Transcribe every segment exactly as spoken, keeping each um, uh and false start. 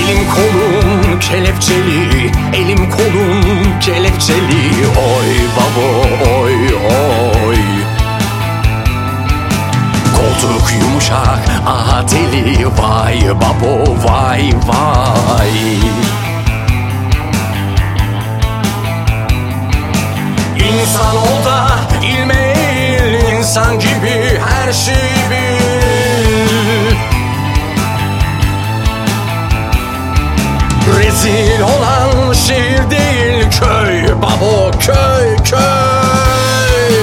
Elim kolum kelepçeli, elim kolum kelepçeli. Oy babo oy oy. Koltuk yumuşak aha teli, vay babo vay vay. İnsan ol da ilme eğil, insan gibi her şeyi bil. Rezil olan şehir değil köy babo, köy köy.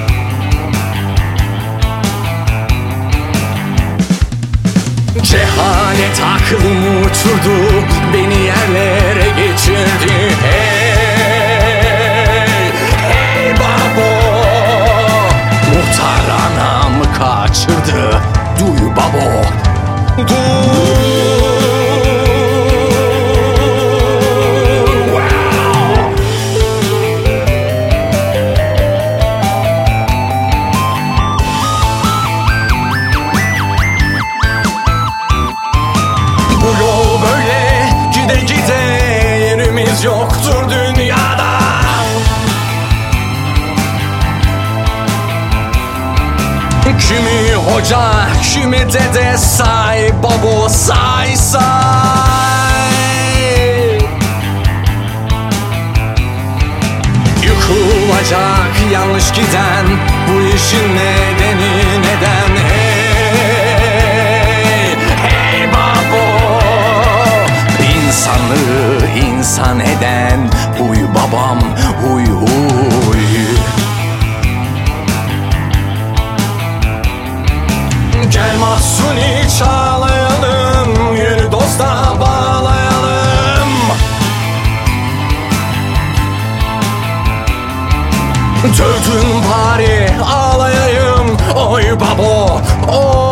Cehalet aklımı uçurdu, beni yerlere geçirdi. Hey, hey babo. Muhtar anamı kaçırdı, duy babo, duy. Yoktur dünyada. Kimi hoca, kimi dede say babo, say say. Yıkılacak yanlış giden, bu işin nedeni neden? Hey, hey babo. İnsanlığı insan eden huy babam, huy huy. Gel Mahsuni çağlayalım, yürü dosta bağlayalım. Dövdün bari ağlayayım, oy babo oy.